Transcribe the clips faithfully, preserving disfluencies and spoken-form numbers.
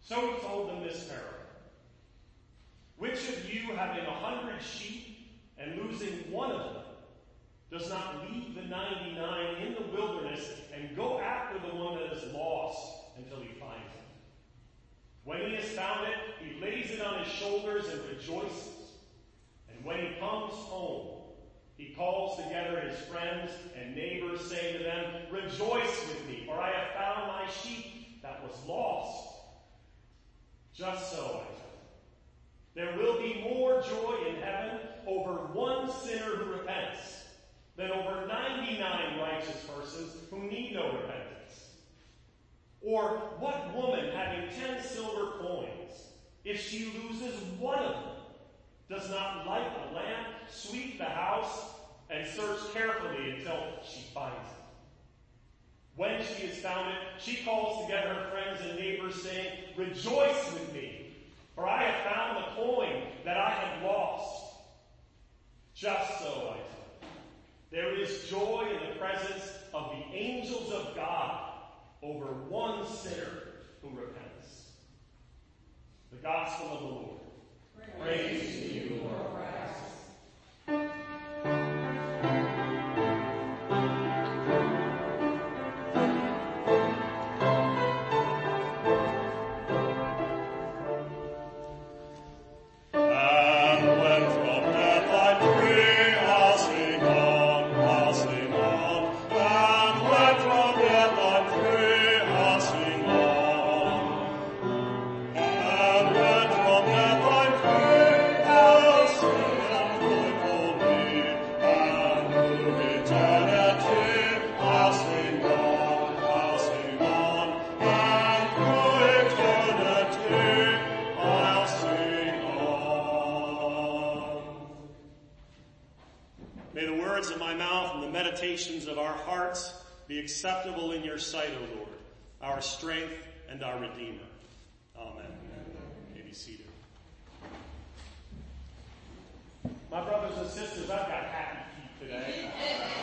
So he told them this parable. Which of you, having a hundred sheep and losing one of them, does not leave the ninety-nine in the wilderness and go after the one that is lost until he finds it? When he has found it, he lays it on his shoulders and rejoices. And when he comes home, he calls together his friends and neighbors, saying to them, "Rejoice with me, for I have found my sheep that was lost." Just so, I tell you, there will be more joy in heaven over one sinner who repents than over ninety-nine righteous persons who need no repentance. Or what woman, having ten silver coins, if she loses one of them, does not light a lamp, sweep the house, and search carefully until she finds it? When she has found it, she calls together her friends and neighbors, saying, "Rejoice with me, for I have found the coin that I had lost." Just so, I tell you, there is joy in the presence of the angels of God over one sinner who repents. The Gospel of the Lord. Praise, Praise to you, Lord Christ. Of our hearts be acceptable in your sight, O Lord, our strength and our Redeemer. Amen. You may be seated. My brothers and sisters, I've got happy feet today.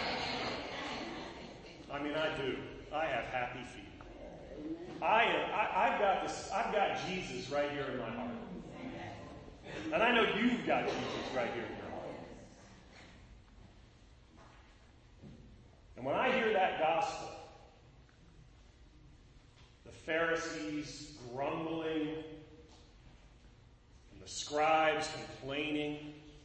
I mean, I do. I have happy feet. I am. I, I've got this. I've got Jesus right here in my heart, and I know you've got Jesus right here in your heart. And when I hear that gospel, the Pharisees grumbling, and the scribes complaining,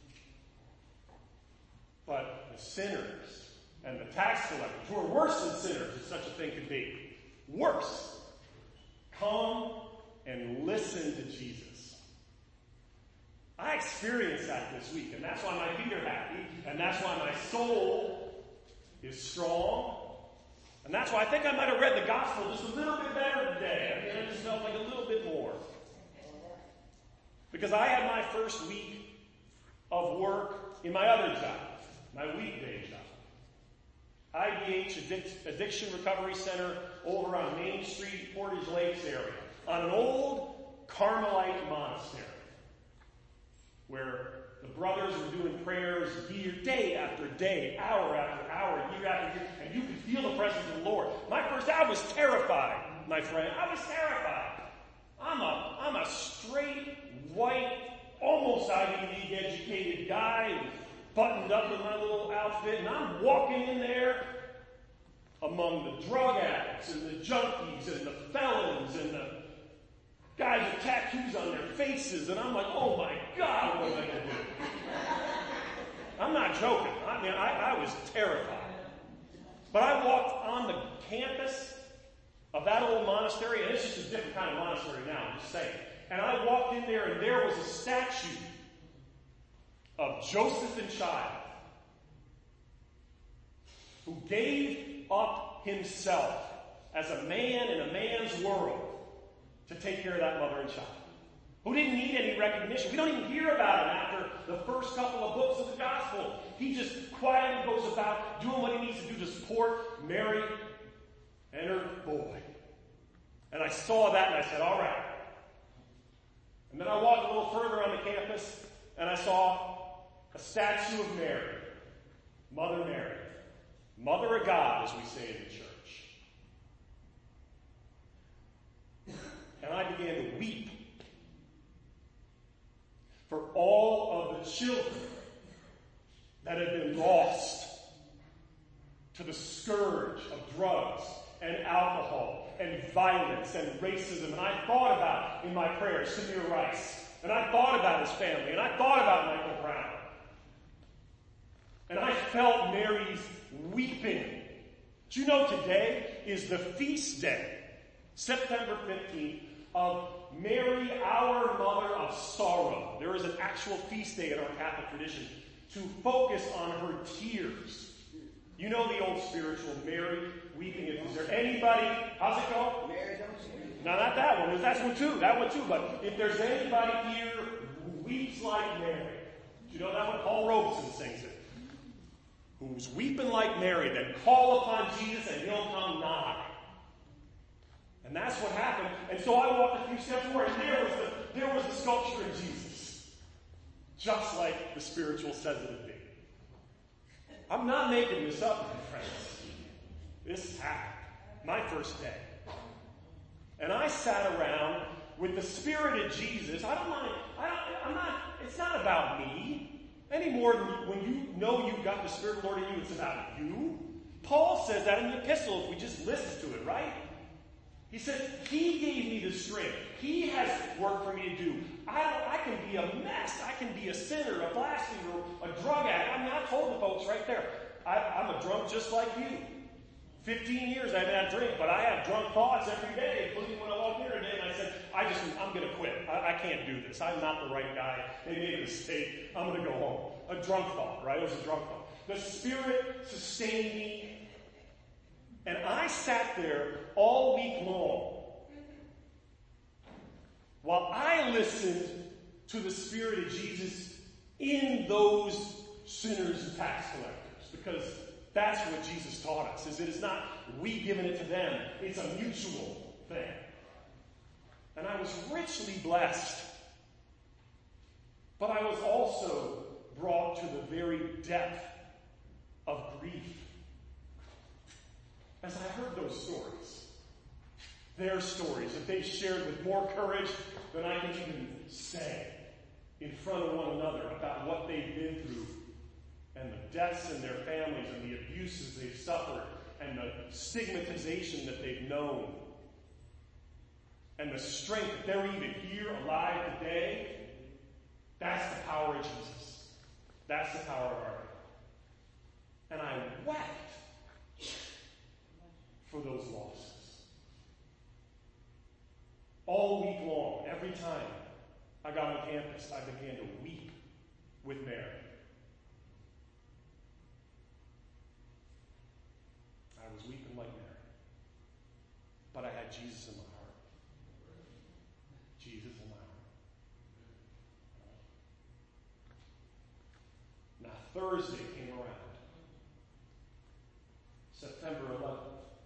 but the sinners and the tax collectors, who are worse than sinners, if such a thing could be, worse, come and listen to Jesus. I experienced that this week, and that's why my feet are happy, and that's why my soul is strong. And that's why I think I might have read the gospel just a little bit better today. I mean, I just felt like a little bit more. Because I had my first week of work in my other job, my weekday job. I D H, Addiction Recovery Center, over on Main Street, Portage Lakes area, on an old Carmelite monastery, where the brothers were doing prayers year, day after day, hour after hour, year after year, and you could feel the presence of the Lord. My first, I was terrified, my friend. I was terrified. I'm a, I'm a straight, white, almost Ivy League educated guy, buttoned up in my little outfit, and I'm walking in there among the drug addicts and the junkies and the felons and the guys with tattoos on their faces, and I'm like, oh my God, what am I going to do? I'm not joking. I mean, I, I was terrified. But I walked on the campus of that old monastery, and it's just a different kind of monastery now, I'm just saying. And I walked in there, and there was a statue of Joseph and Child, who gave up himself as a man in a man's world to take care of that mother and child, who didn't need any recognition. We don't even hear about him after the first couple of books of the gospel. He just quietly goes about doing what he needs to do to support Mary and her boy. And I saw that and I said, all right. And then I walked a little further on the campus and I saw a statue of Mary, Mother Mary, Mother of God, as we say in the church. and I began to weep for all of the children that had been lost to the scourge of drugs and alcohol and violence and racism. And I thought about, in my prayers, Samir Rice. And I thought about his family. And I thought about Michael Brown. And I felt Mary's weeping. Do you know today is the feast day, September fifteenth, of Mary, our Mother of Sorrow. There is an actual feast day in our Catholic tradition to focus on her tears. You know the old spiritual, Mary weeping. Is there anybody? How's it go? Mary, don't you weep. No, not that one. There's that one too. That one too. But if there's anybody here who weeps like Mary, do you know that one? Paul Robeson sings it. Who's weeping like Mary, then call upon Jesus and he'll come nigh. And that's what happened. And so I walked a few steps forward, and there was the, there was the sculpture of Jesus. Just like the spiritual says it would be. I'm not making this up, my friends. This happened. My first day. And I sat around with the Spirit of Jesus. I don't mind. I don't, I'm not, it's not about me. Any more than when you know you've got the Spirit of the Lord in you, it's about you. Paul says that in the epistle if we just listen to it, right? He said, he gave me the strength. He has work for me to do. I, I can be a mess. I can be a sinner, a blasphemer, a drug addict. I mean, I told the folks right there, I, I'm a drunk just like you. Fifteen years I haven't had a drink, but I have drunk thoughts every day, including when I walked here today, and I said, I just, I'm going to quit. I, I can't do this. I'm not the right guy. They made a mistake. I'm going to go home. A drunk thought, right? It was a drunk thought. The Spirit sustained me, and I sat there all week long while I listened to the Spirit of Jesus in those sinners and tax collectors, because that's what Jesus taught us, is that it's not we giving it to them, it's a mutual thing. And I was richly blessed. But I was also brought to the very depth of grief as I heard those stories. Their stories that they shared with more courage than I can even say in front of one another about what they've been through and the deaths in their families and the abuses they've suffered and the stigmatization that they've known and the strength that they're even here alive today. That's the power of Jesus. That's the power of our God. And I wept for those losses. All week long, every time I got on campus, I began to weep with Mary. I was weeping like Mary. But I had Jesus in my heart. Jesus in my heart. Now Thursday came around. September eleventh.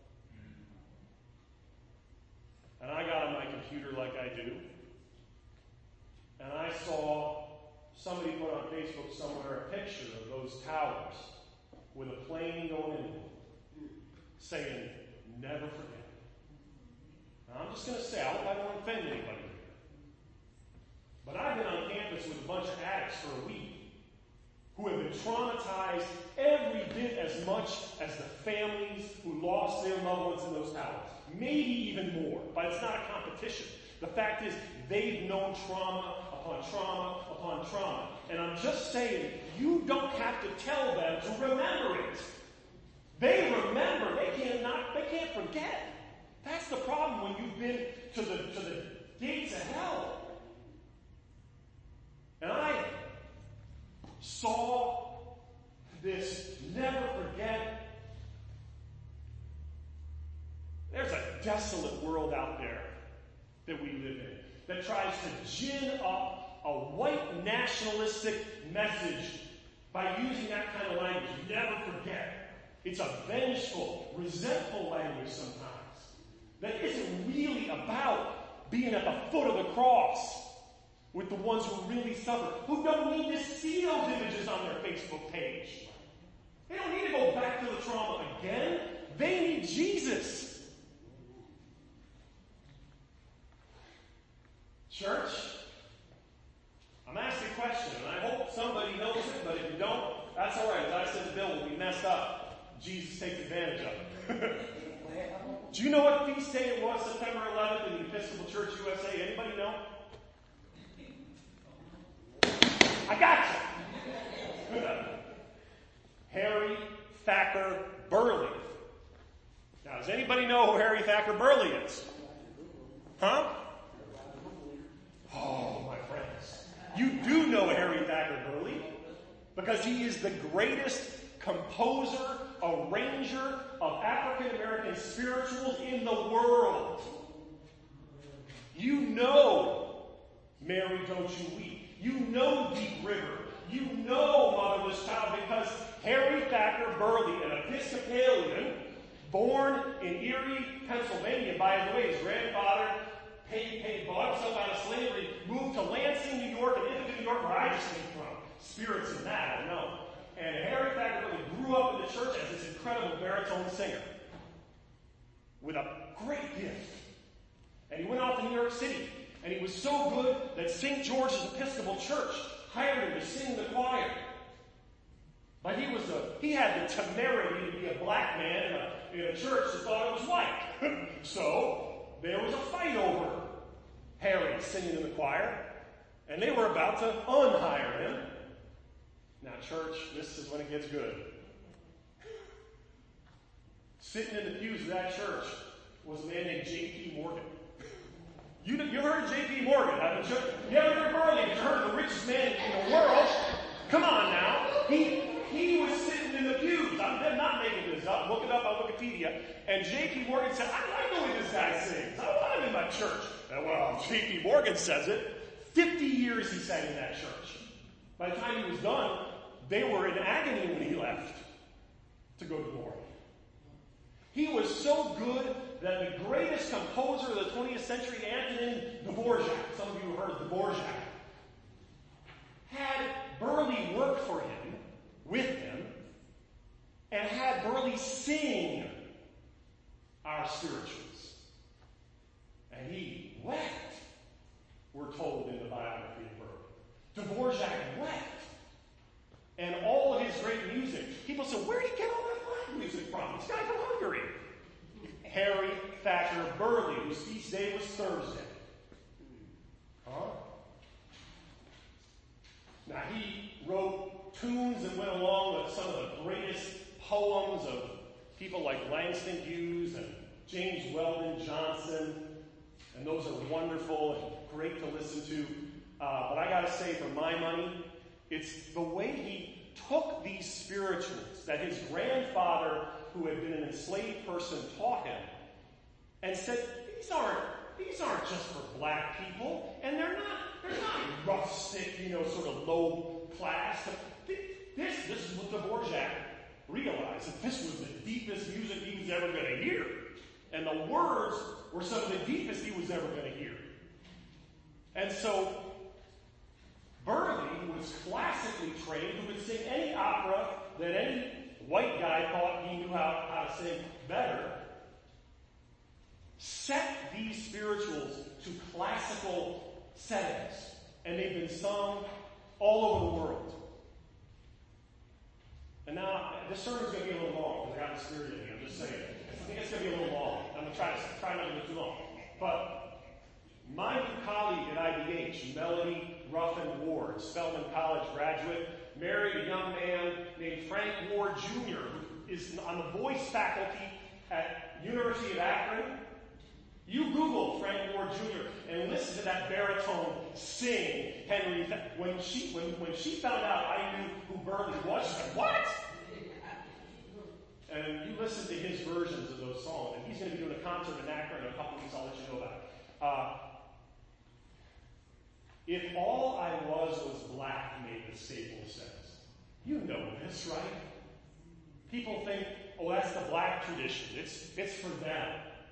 And I got on my computer like I do. And I saw somebody put on Facebook somewhere a picture of those towers with a plane going into them, saying, never forget. Now I'm just going to say, I hope I don't offend anybody here. But I've been on campus with a bunch of addicts for a week who have been traumatized every bit as much as the families who lost their loved ones in those towers. Maybe even more, but it's not a competition. The fact is, they've known trauma upon trauma upon trauma. And I'm just saying, you don't have to tell them to remember it. They remember. They can't not, they can't forget. That's the problem when you've been to the to the gates of hell. And I saw this never forget. There's a desolate world out there that we live in that tries to gin up a white nationalistic message by using that kind of language. Never forget. It's a vengeful, resentful language sometimes that isn't really about being at the foot of the cross with the ones who really suffer, who don't need to see those images on their Facebook page. They don't need to go back to the trauma again. They need Jesus. question, and I hope somebody knows it, but if you don't, that's all right. As I said to Bill, when we messed up, Jesus takes advantage of it. Do you know what feast day it was, September eleventh, in the Episcopal Church U S A? Anybody know? I got you. Harry Thacker Burley. Now, does anybody know who Harry Thacker Burley is? Huh? Oh, my friends. You do know Harry Thacker Burley because he is the greatest composer, arranger of African American spirituals in the world. You know Mary, Don't You Weep. You know Deep River. You know Motherless Child because Harry Thacker Burley, an Episcopalian, born in Erie, Pennsylvania. By the way, his grandfather paid, paid, bought himself out of slavery, moved to Lansing, New York, and into New York, where I just came from. Spirits in that, I know. And Harry Thacker Burley grew up in the church as this incredible baritone singer with a great gift. And he went off to New York City. And he was so good that Saint George's Episcopal Church hired him to sing in the choir. But he was a, he had the temerity to be a black man in a, in a church that thought it was white. So there was a fight over Harry singing in the choir. And they were about to unhire him. Now, church, this is when it gets good. Sitting in the pews of that church was a man named J P Morgan. You, you heard of J P Morgan, haven't you? You haven't heard Burley, you heard of the richest man in the world. Come on now. He he was sitting in the pews. I'm not making this up. Look it up on Wikipedia. And J P Morgan said, I like the way this guy sings. I want him in my church. And well, J P Morgan says it. Fifty years he sang in that church. By the time he was done, they were in agony when he left to go to glory. He was so good that the greatest composer of the twentieth century, Antonin Dvorak, some of you have heard of Dvorak, had Burley work for him, with him, and had Burley sing our spirituals. And he wept, we're told in the biography of Burley. Dvorak wept. And all of his great music. People say, where did he get all that black music from? This guy from Hungary. Harry Thacker Burley, whose feast day was Thursday. Huh? Now, he wrote tunes that went along with some of the greatest poems of people like Langston Hughes and James Weldon Johnson. And those are wonderful and great to listen to. Uh, but I got to say, for my money, it's the way he took these spirituals that his grandfather, who had been an enslaved person, taught him, and said, these aren't, these aren't just for black people, and they're not, they're not rustic, you know, sort of low class. This, this is what Dvorak realized, that this was the deepest music he was ever going to hear. And the words were some of the deepest he was ever going to hear. And so, Burley, who was classically trained, who could sing any opera that any white guy thought he knew how, how to sing better, set these spirituals to classical settings. And they've been sung all over the world. And now, this sermon's going to be a little long, because I got the spirit in me, I'm just saying. I think it's going to be a little long. I'm going to try to try not to go too long. But my new colleague at I B H, Melody Ruffin Ward, Spelman College graduate, married a young man named Frank Ward Junior, who is on the voice faculty at University of Akron. You Google Frank Ward Junior and listen to that baritone sing Henry. When she when, when she found out I knew who Burley was, she said, what? And you listen to his versions of those songs. And he's going to be doing a concert in Akron in a couple weeks. I'll let you know about it. Uh, if all I was was black made the staple sense. You know this, right? People think, oh, that's the black tradition. It's, it's for them.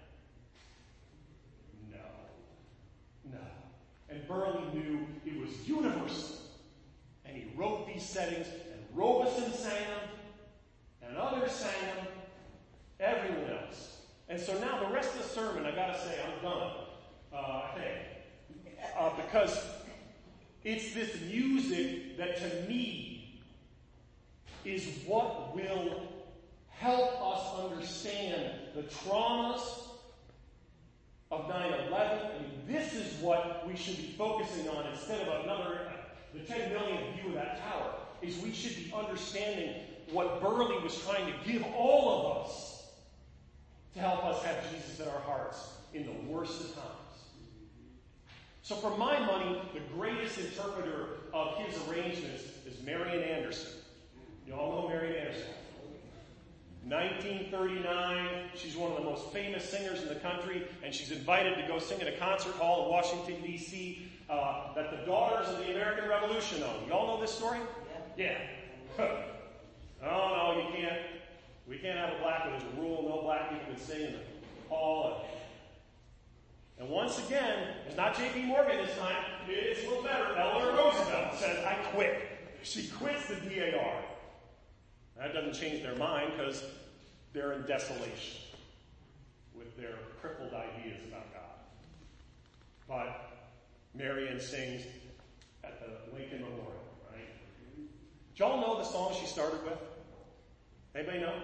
No. No. And Burley knew it was universal. And he wrote these settings, and Robeson sang them, and others sang them, everyone else. And so now the rest of the sermon, I got to say, I'm done, uh, I think. Uh, because It's this music that to me is what will help us understand the traumas of nine eleven. I mean, this is what we should be focusing on instead of another, the ten millionth view of that tower, is we should be understanding what Burley was trying to give all of us to help us have Jesus in our hearts in the worst of times. So for my money, the greatest interpreter of his arrangements is Marian Anderson. You all know Marian Anderson. nineteen thirty-nine, she's one of the most famous singers in the country, and she's invited to go sing at a concert hall in Washington, D C uh, that the Daughters of the American Revolution own. You all know this story? Yeah. yeah. Oh, no, you can't. We can't have a black one. There's a rule, no black people can sing in the hall. And once again, it's not J P Morgan this time. It's a little better. Eleanor Roosevelt says, I quit. She quits the D A R. That doesn't change their mind because they're in desolation with their crippled ideas about God. But Marian sings at the Lincoln Memorial, right? Do y'all know the song she started with? Anybody know?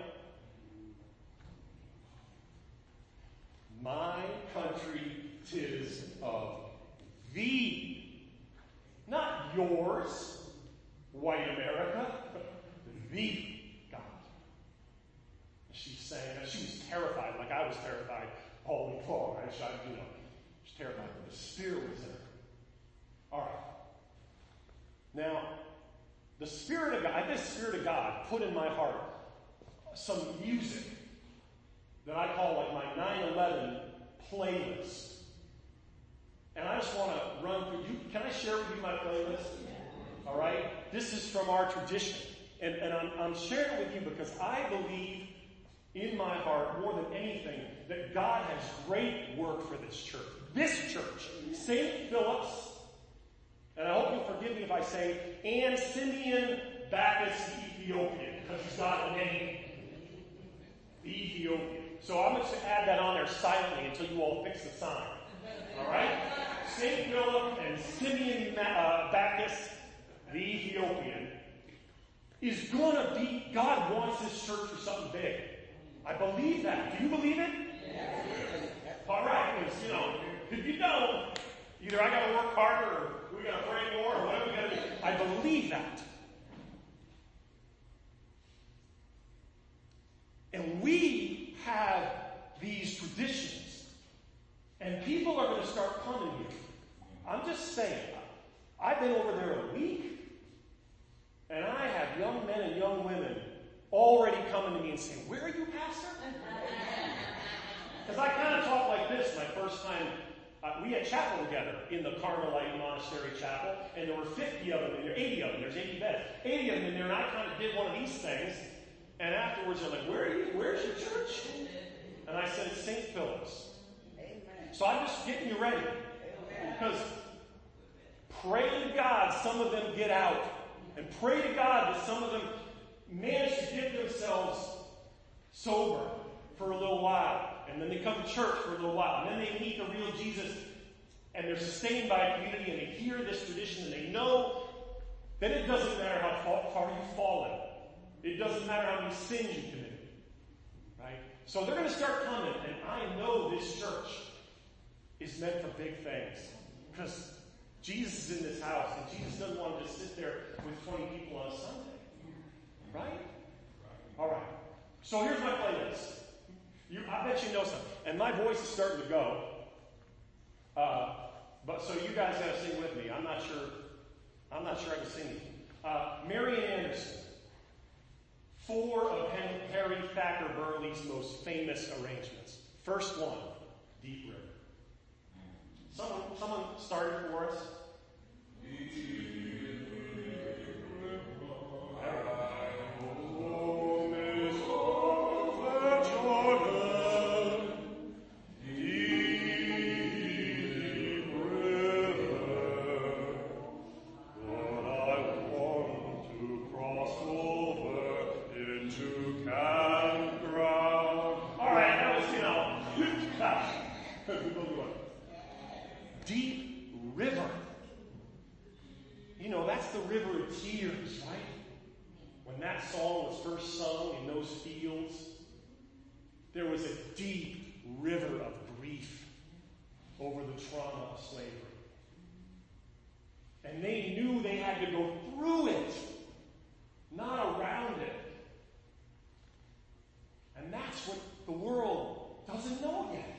My country 'tis of thee, not yours, white America, thee, God. She sang, she was terrified, like I was terrified all week long. I shot, you know, she was terrified, but the Spirit was in her. All right. Now, the Spirit of God, I this Spirit of God put in my heart some music that I call like my nine eleven playlist. And I just want to run through you. Can I share with you my playlist? All right? This is from our tradition. And, and I'm, I'm sharing it with you because I believe in my heart more than anything that God has great work for this church. This church, Saint Philip's, and I hope you'll forgive me if I say, and Simeon Bacchus the Ethiopian, because he's got a name. The Ethiopian. So I'm going to add that on there silently until you all fix the sign. All right? Saint Philip and Simeon uh, Bacchus, the Ethiopian, is going to be, God wants this church for something big. I believe that. Do you believe it? Yes. All right, because, you know, if you don't, either I got to work harder or we got to pray more or whatever we got to do. I believe that. And we have these traditions. And people are going to start coming here. I'm just saying, I've been over there a week, and I have young men and young women already coming to me and saying, where are you, Pastor? Because I kind of talk like this my first time. Uh, we had chapel together in the Carmelite Monastery Chapel, and there were fifty of them, and there were eighty of them. There's eighty beds. eighty of them in there, and I kind of did one of these things. And afterwards, they're like, where are you? Where's your church? And I said, it's Saint Philip's. Amen. So I'm just getting you ready. Amen. Because pray to God some of them get out. And pray to God that some of them manage to get themselves sober for a little while. And then they come to church for a little while. And then they meet the real Jesus. And they're sustained by a community. And they hear this tradition. And they know that it doesn't matter how far you've fallen. It doesn't matter how many sins you committed. Right? So they're going to start coming. And I know this church is meant for big things. Because Jesus is in this house. And Jesus doesn't want to just sit there with twenty people on a Sunday. Right? All right. So here's my playlist. You, I bet you know something. And my voice is starting to go. Uh, but so you guys got to sing with me. I'm not sure. I'm not sure I can sing it. Uh, Marian Anderson. Four of Harry Thacker Burley's most famous arrangements. First one, Deep River. Someone, someone started for us. Deep River. know, that's the river of tears, right? When that song was first sung in those fields, there was a deep river of grief over the trauma of slavery. And they knew they had to go through it, not around it. And that's what the world doesn't know yet.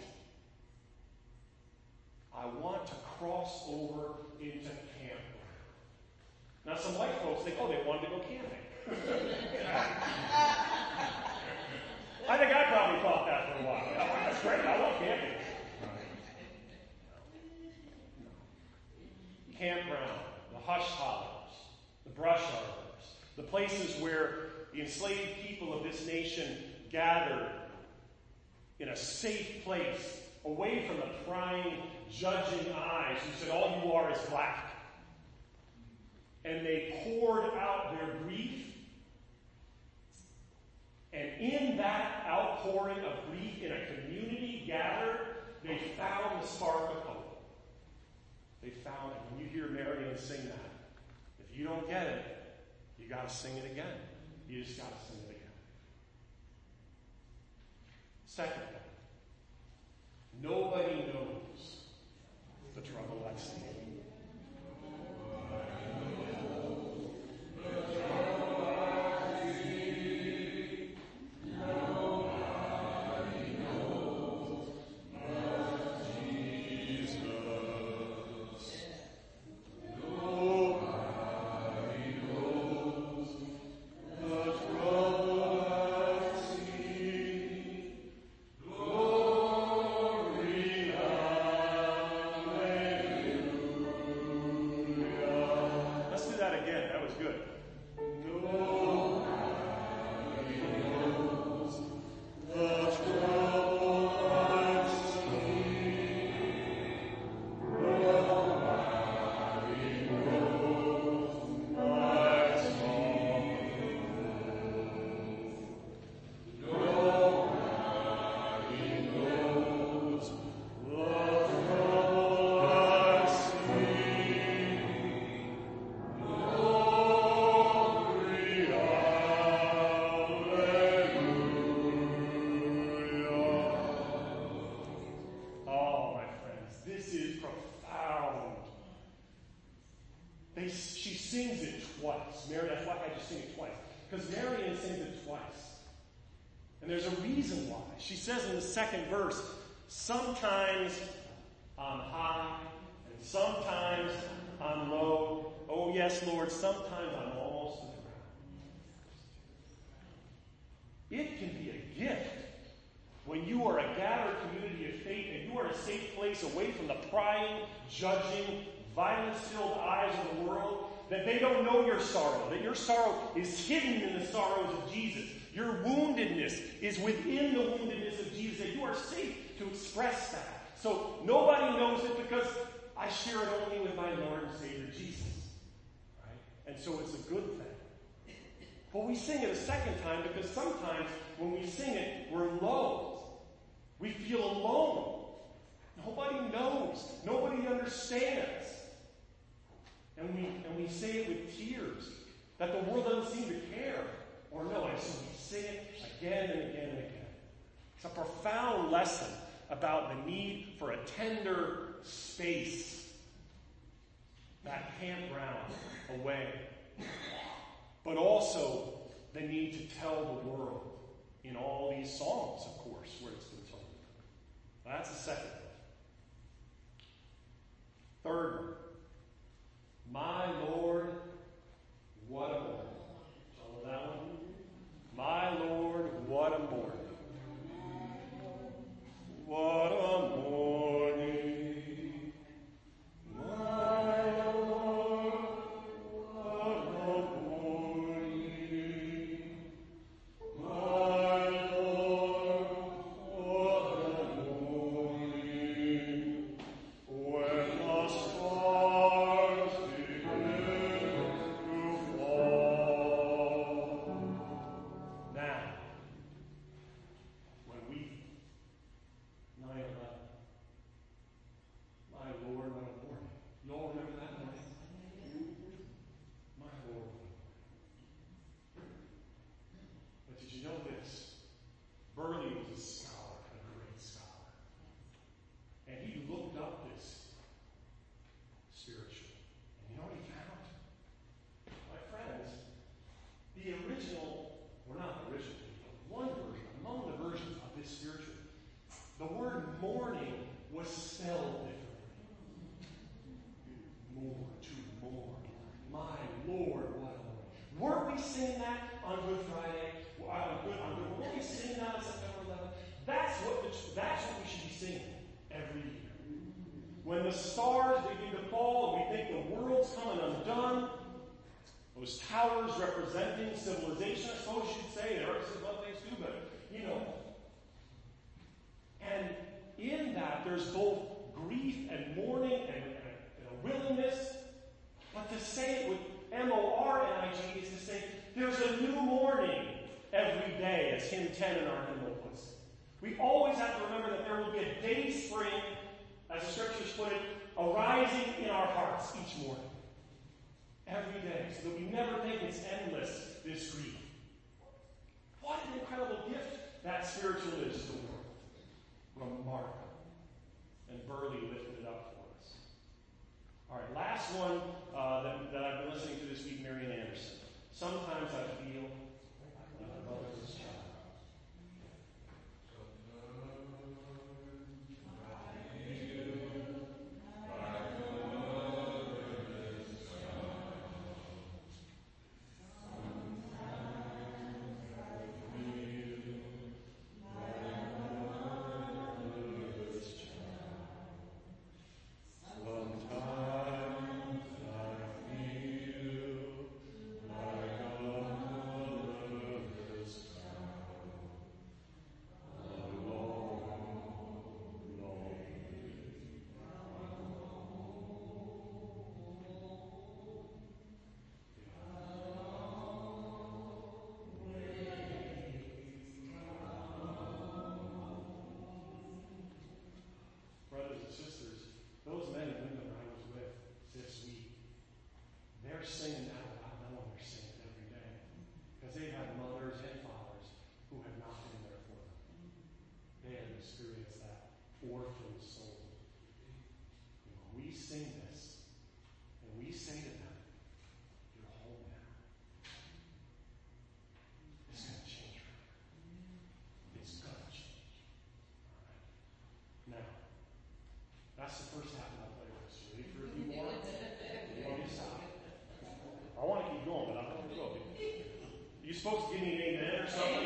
I want to cross over into campground. Now, some white folks think, oh, they wanted to go camping. I think I probably thought that for a while. Oh, that's great. I love camping. Campground, the hush hollers, the brush arbors, the places where the enslaved people of this nation gathered in a safe place, away from the prying, judging eyes who said, all you are is black. And they poured out their grief. And in that outpouring of grief in a community gathered, they found the spark of hope. They found it. When you hear Marion sing that, if you don't get it, you got to sing it again. You just got to sing it again. Second thing, nobody knows the trouble I've seen. She says in the second verse, sometimes I'm high and sometimes I'm low. Oh yes, Lord, sometimes I'm almost to the ground. It can be a gift when you are a gathered community of faith and you are in a safe place away from the prying, judging, violence-filled eyes of the world, that they don't know your sorrow, that your sorrow is hidden in the sorrows of Jesus. Your woundedness is within the woundedness of Jesus, and you are safe to express that. So nobody knows it because I share it only with my Lord and Savior Jesus. Right? And so it's a good thing. But we sing it a second time because sometimes when we sing it, we're low. We feel alone. Nobody knows. Nobody understands. And we, and we say it with tears that the world doesn't seem to care. Or no, and so we sing it again and again and again. It's a profound lesson about the need for a tender space, that campground away. But also the need to tell the world in all these songs, of course, where it's been told. That's the second one. Third one. My Lord, what a morning. Follow that one? My Lord, what a morning. What a morning. My Lord, what a morning. My Lord, what a morning. When the stars begin we singing that on Good Friday? Well, on Good, on Good, won't we sing that on September eleventh? That's what, the, that's what we should be singing every year. When the stars begin to fall and we think the world's coming undone, those towers representing civilization, I suppose you'd say, there are some other things too, but, you know. And in that, there's both grief and mourning and, and, and a willingness. But to say it with M O R N I G is to say, there's a new morning every day, as hymn ten in our hymnal puts it. We always have to remember that there will be a day spring, as the scriptures put it, arising in our hearts each morning. Every day. So that we never think it's endless, this grief. What an incredible gift that spiritual is to the world. Remarkable. And Burley lifted it up for us. All right, last one uh, that, that I've been listening to this week, Marian Anderson. Sometimes I feel like a motherless child. Singing out loud, I know they're singing every day. Because they have mothers and fathers who have not been there for them. They have experienced that orphan soul. And when we sing this, and we say to them, you're home now. It's going to change for you. It's going to change. All right. Now, that's the first half of my playlist. You ready for a few more? You want me to stop? I want to keep going, but I don't want to go. You're supposed to give me an amen or something?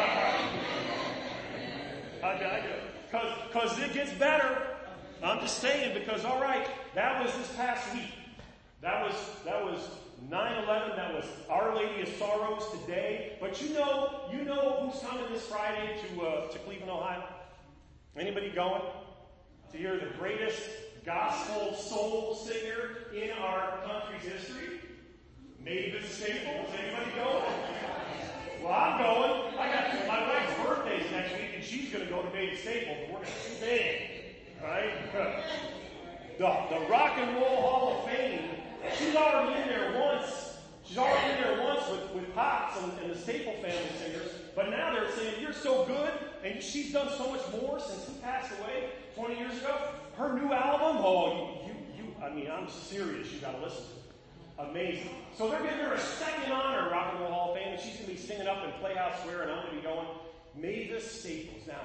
I got you. Because it gets better. I'm just saying, because, all right, that was this past week. That was that was nine eleven. That was Our Lady of Sorrows today. But you know, you know who's coming this Friday to uh, to Cleveland, Ohio? Anybody going to hear the greatest gospel soul singer in our country's history? Mavis Staples. Anybody going? Well, I'm going. I got my wife's birthday's next week, and she's going to go to Mavis Staples. We're going to sing, right? The, the Rock and Roll Hall of Fame. She's already in there once. She's already in there once with, with Pops and, and the Staple family singers. But now they're saying, you're so good, and she's done so much more since he passed away twenty years ago. Her new album, oh, you, you, you I mean, I'm serious. You got to listen to it. Amazing. So they're giving her a second honor, Rock and Roll Hall of Fame, and she's going to be singing up in Playhouse Square, and I'm going to be going, Mavis Staples. Now,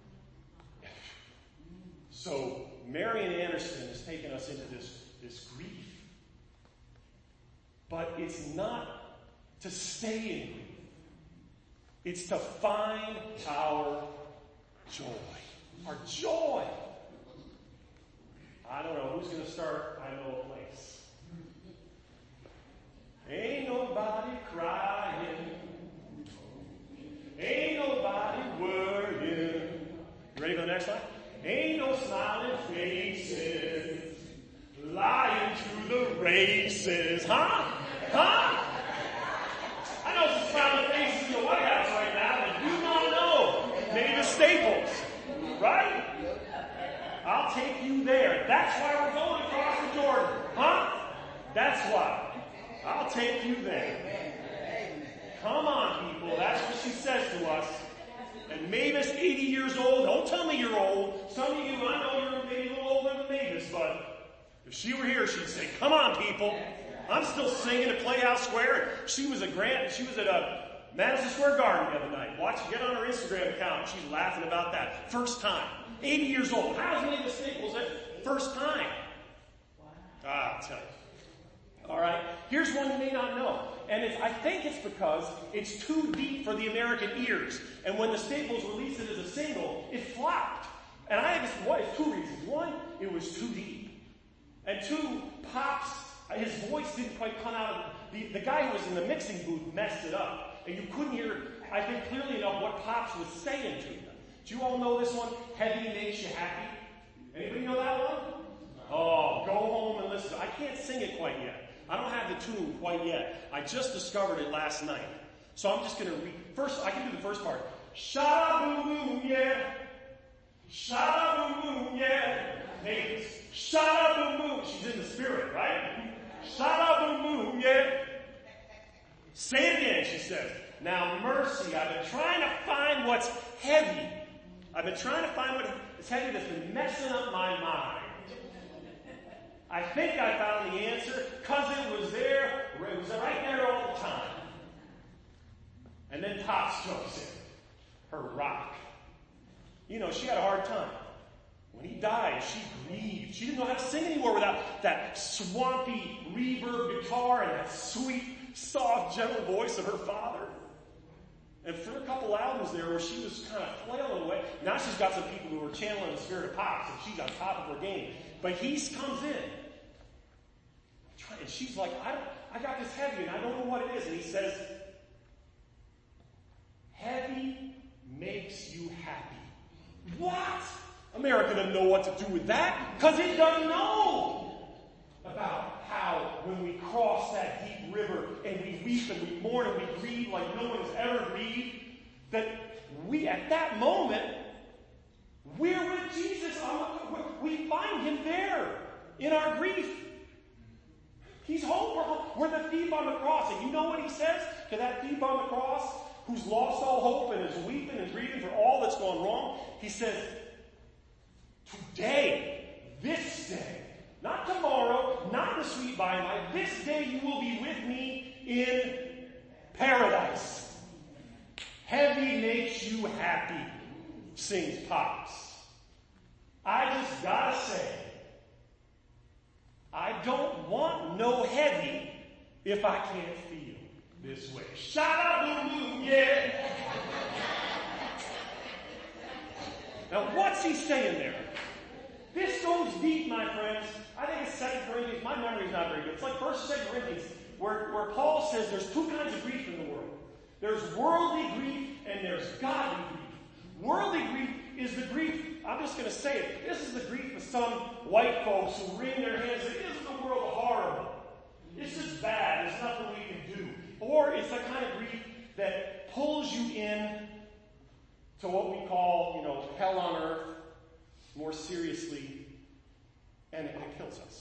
so Marian Anderson has taken us into this, this grief. But it's not to stay in grief. It's to find our joy. Our joy. I don't know. Who's going to start? I know a place. Ain't nobody crying. Ain't nobody worrying. You ready for the next line? Ain't no smiling faces lying to the races. Huh? Huh? I know some smiling faces in the White House right now that do not know Mavis Staples. Right? I'll take you there. That's why we're going across the Jordan. Huh? That's why. I'll take you there. Come on, people. That's what she says to us. And Mavis, eighty years old. Don't tell me you're old. Some of you, I know you're maybe a little older than Mavis, but if she were here, she'd say, come on, people. I'm still singing at Playhouse Square. She was a grand, she was at a Madison Square Garden the other night. Watch, get on her Instagram account. She's laughing about that. First time. eighty years old. How's Mavis Staples at first time? Ah, I'll tell you. All right. Here's one you may not know. And it's, I think it's because it's too deep for the American ears. And when the Staples released it as a single, it flopped. And I think it's, what, it's two reasons. One, it was too deep. And two, Pop's, his voice didn't quite come out of the, the guy who was in the mixing booth messed it up. And you couldn't hear, I think, clearly enough what Pops was saying to them. Do you all know this one? Heavy makes you happy. Anybody know that one? Oh, go home and listen. I can't sing it quite yet. I don't have the tune quite yet. I just discovered it last night. So I'm just going to read. First, I can do the first part. Sha-boom-boom, yeah. Sha-boom-boom, yeah. Hey, sha-boom-boom. She's in the spirit, right? Sha-boom-boom, yeah. Say it again, she says. Now, mercy, I've been trying to find what's heavy. I've been trying to find what is heavy that's been messing up my mind. I think I found the answer because it was there. It was right there all the time. And then Pops jumps in. Her rock. You know, she had a hard time. When he died, she grieved. She didn't know how to sing anymore without that swampy reverb guitar and that sweet, soft, gentle voice of her father. And for a couple albums there where she was kind of flailing away, now she's got some people who are channeling the spirit of Pops, and she's on top of her game. But he comes in, and she's like, I, I got this heavy, and I don't know what it is. And he says, heavy makes you happy. What? America doesn't know what to do with that, because it doesn't know about how when we cross that deep river and we weep and we mourn and we grieve like no one has ever grieved, that we, at that moment, we're with Jesus. We find him there in our grief. He's home. We're the thief on the cross. And you know what he says to that thief on the cross who's lost all hope and is weeping and grieving for all that's gone wrong? He says, today, this day, not tomorrow, not the sweet by and by, this day you will be with me in paradise. Heavy makes you happy, sings Pops. I just gotta say, I don't want no heavy if I can't feel this way. Sha-da-boom-boom, yeah. Now what's he saying there? This goes deep, my friends. I think it's Second Corinthians. My memory's not very good. It's like First and Second Corinthians, where, where Paul says there's two kinds of grief in the world. There's worldly grief and there's godly grief. Worldly grief is the grief, I'm just going to say it, this is the grief of some white folks who wring their hands and say, isn't the world horrible? It's just bad. There's nothing we can do. Or it's the kind of grief that pulls you in to what we call, you know, hell on earth, more seriously, and it, it kills us.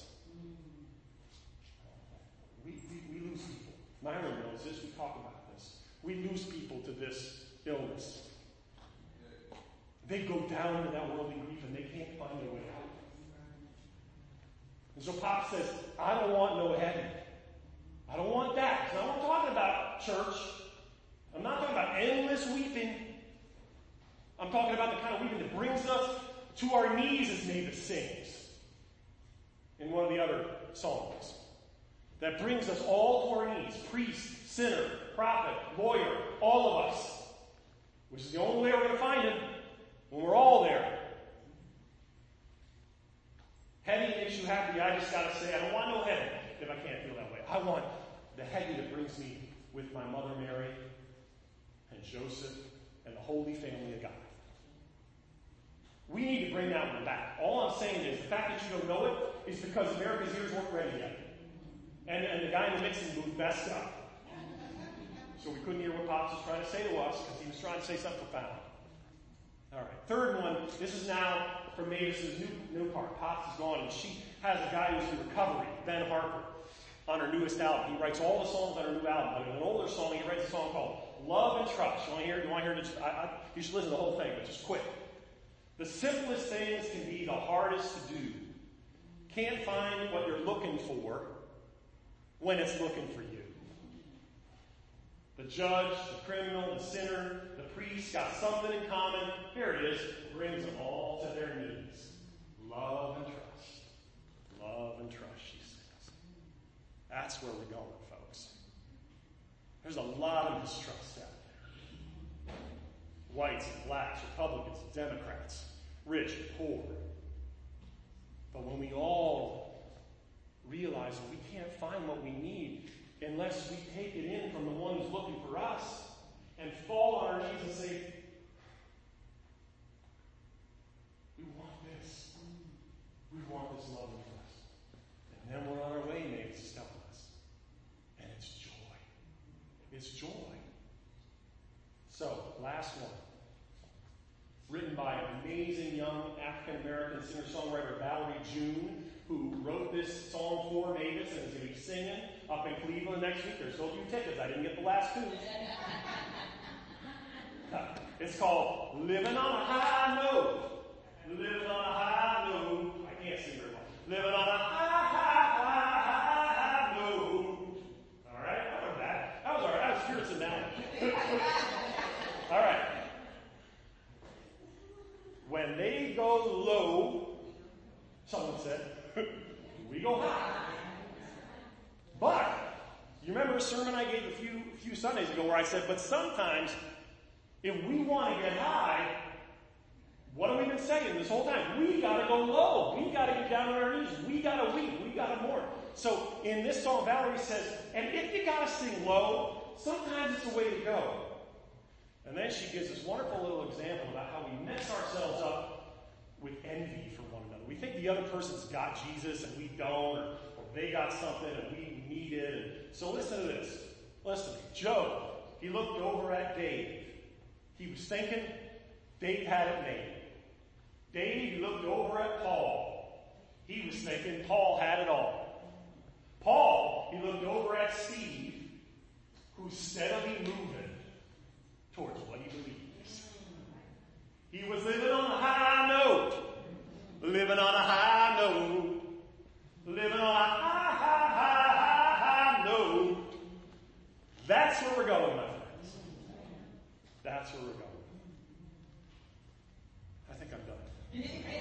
We, we, we lose people. Myron knows this. We talk about this. We lose people to this illness. They go down into that worldly grief and they can't find their way out. And so Pop says, I don't want no heaven. I don't want that. Now, I'm not talking about church. I'm not talking about endless weeping. I'm talking about the kind of weeping that brings us to our knees, as Mavis sings in one of the other songs. That brings us all to our knees. Priest, sinner, prophet, lawyer, all of us. Which is the only way we're going to find him when we're all there. Heavy makes you happy. I just got to say, I don't want no heaven if I can't feel that way. I want the heavy that brings me with my mother Mary and Joseph and the Holy Family of God. We need to bring that one back. All I'm saying is the fact that you don't know it is because America's ears weren't ready yet. And, and the guy in the mixing booth messed up. So we couldn't hear what Pops was trying to say to us because he was trying to say something profound. All right, third one. This is now from Mavis's new, new part. Pops is gone, and she has a guy who's in recovery, Ben Harper, on her newest album. He writes all the songs on her new album. But in an older song, he writes a song called Love and Trust. You want to hear it? You want to hear it? I, I, you should listen to the whole thing, but just quick. The simplest things can be the hardest to do. Can't find what you're looking for when it's looking for you. The judge, the criminal, the sinner, the priest got something in common. Here it is. Brings them all to their knees. Love and trust. Love and trust, she says. That's where we're going, folks. There's a lot of mistrust out there. Whites and blacks, Republicans and Democrats, rich and poor. But when we all realize that we can't find what we need unless we take it in from the one who's looking for us and fall on our knees and say, we want this. We want this love and trust. And then we're on our way, maybe it's telling us. And it's joy. It's joy. So, last one. Written by an amazing young African-American singer-songwriter, Valerie June, who wrote this song for Mavis and is going to be singing up in Cleveland next week. There's still a few tickets. I didn't get the last two. It's called Living on a High Note. Living on a high note. I can't sing very well. Living on a high, high, high, high note. All right? That wasn't bad. That was all right. I was spirits in that one. All right. When they go low, someone said, we go high. But, you remember a sermon I gave a few, a few Sundays ago where I said, but sometimes, if we want to get high, what have we been saying this whole time? We got to go low. We got to get down on our knees. We got to weep. We got to mourn. So, in this song, Valerie says, and if you got to sing low, sometimes it's the way to go. And then she gives this wonderful little example about how we mess ourselves up with envy for one another. We think the other person's got Jesus and we don't, or, or they got something and we need it. And so listen to this. Listen. Job, he looked over at Dave. He was thinking Dave had it made. Dave, he looked over at Paul. He was thinking Paul had it all. Paul, he looked over at Steve, who's steadily moving towards what he believes. He was living on a high note. Living on a high note. Living on a high, high, high, high, high note. That's where we're going, my friends. That's where we're going. I think I'm done.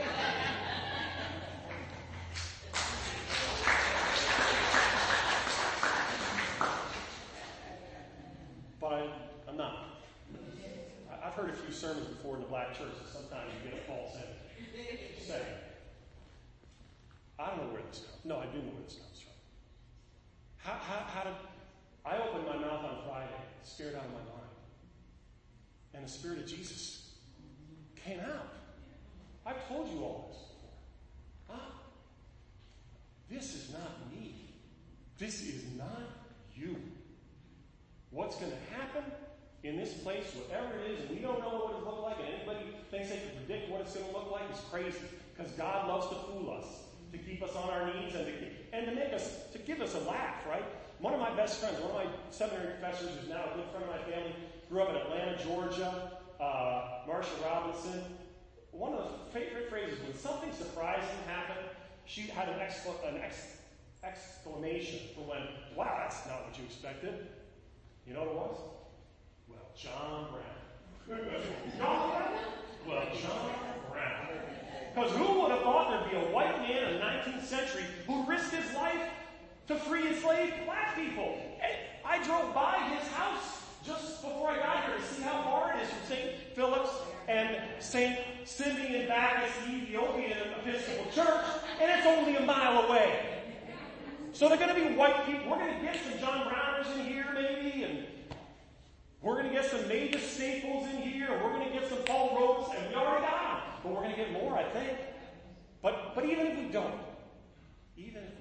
But I, I'm not. I've heard a few sermons before in the black church, and sometimes you get a false image. Say, I don't know where this comes from. No, I do know where this comes from. How, how, how did I opened my mouth on Friday, scared out of my mind, and the Spirit of Jesus came out. I've told you all this before. Ah, this is not me. This is not you. What's going to happen in this place, whatever it is, and we don't know what it looks like, and anybody thinks they can predict what it's going to look like is crazy. Because God loves to fool us, to keep us on our knees, and to, and to make us, to give us a laugh, right? One of my best friends, one of my seminary professors, who's now a good friend of my family, grew up in Atlanta, Georgia, uh, Marsha Robinson. One of the favorite phrases, when something surprising happened, she had an, excla- an ex- exclamation for when, wow, that's not what you expected. You know what it was? Well, John Brown. John Brown? Well, John Brown. Because who would have thought there'd be a white man in the nineteenth century who risked his life to free enslaved black people? And I drove by his house just before I got here to see how far it is from Saint Philip's and Saint Simeon and Bacchus, the Ethiopian Episcopal Church, and it's only a mile away. So they're going to be white people. We're going to get some John Browners in here, maybe, and we're going to get some Mavis Staples in here, and we're going to get some Paul Ropes, and we already got them. But we're going to get more, I think. But but even if we don't, even if